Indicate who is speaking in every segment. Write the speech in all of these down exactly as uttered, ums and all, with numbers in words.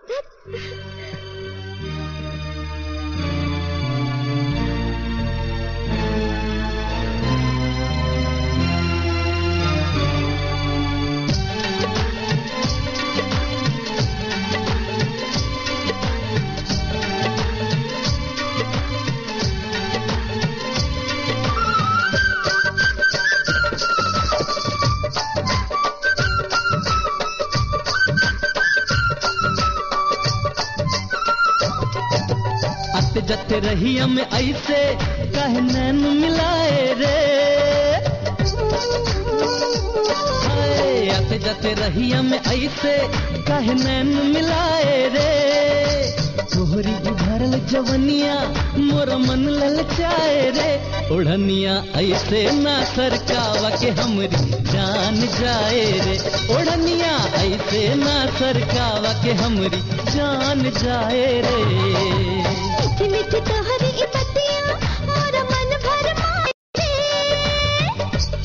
Speaker 1: जत रही हमें ऐसे कह नैन मिलाए रे, आते जाते रही हमें ऐसे कह नैन मिलाए रे, तोहरी भरल जवनिया मोर मन ललचाए रे, ओढ़निया ऐसे ना सरकावा के हमरी जान जाए रे, ओढ़निया ऐसे ना सरकावा के हमरी जान जाए रे।
Speaker 2: मीठी मीठी तोहरी बतिया मोर मन भरमाए रे,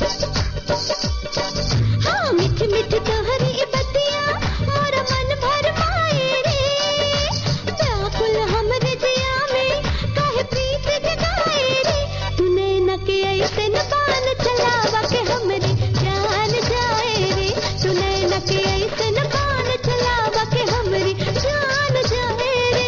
Speaker 2: हाँ मीठी मीठी तोहरी बतिया मोर मन भरमाए रे, व्याकुल हमरे जिया में काहे प्रीत जगाए रे, तूने न के ऐसे न बान चलावा के हमरी जान जाए रे, तूने न के ऐसे न बान चलावा के हमरी जान जाए रे।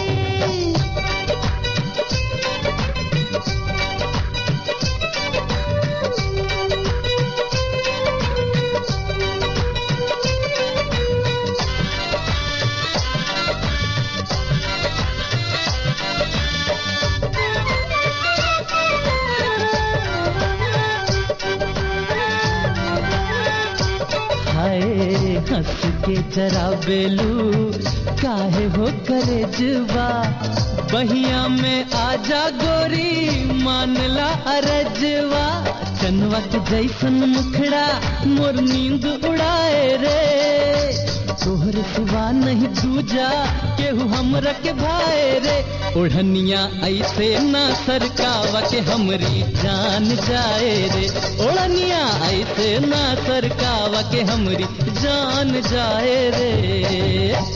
Speaker 1: हंस के जरा बेलू काहे हो करे जुबा, बहिया में आजा गोरी मानला अरजवा, चनवा के जैसन मुखड़ा मोर नींद उड़ाए रे, तोहरे सिवा नहीं दूजा केहू हमरा के भाए रे, ओढ़निया ऐसे ना सरकावा के हमरी जान जाए रे, ओढ़निया ऐसे ना सरकावा के हमरी जान जाए रे।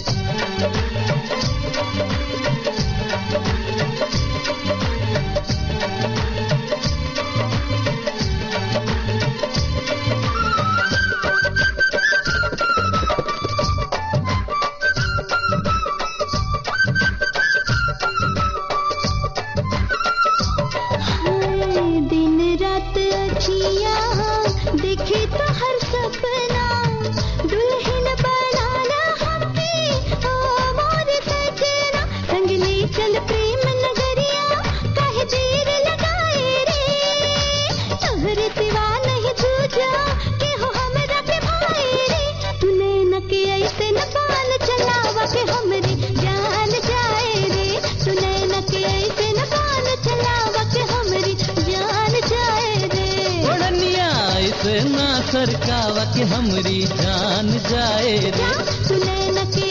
Speaker 2: दिन रात अखिया देखे तो हर सपना, दुल्हन बनाना हमके ओ मोर सजना, संगली चल प्रेम नगरिया काहे देर लगाए रे, तोहरे सिवा नहीं दूजा के हो हमरा के भाए रे, तूने न के ऐसे न बाल चलावा के हमरी जान जाए रे, तूने न के ऐसे न बाल चलावा के हमरी जान जाए रे,
Speaker 1: ओढ़निया ऐसे ना सरकावा के हमरी जान जाए रे,
Speaker 2: तूने न के